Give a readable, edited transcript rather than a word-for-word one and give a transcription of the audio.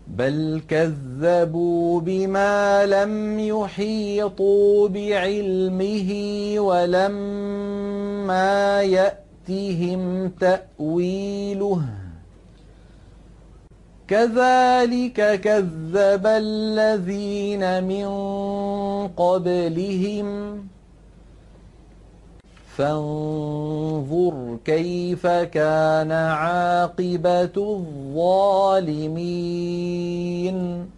بل كذبوا بما لم يحيطوا بعلمه ولما يأتهم تأويله كذلك كذب الذين من قبلهم فانظر كيف كان عاقبة الظالمين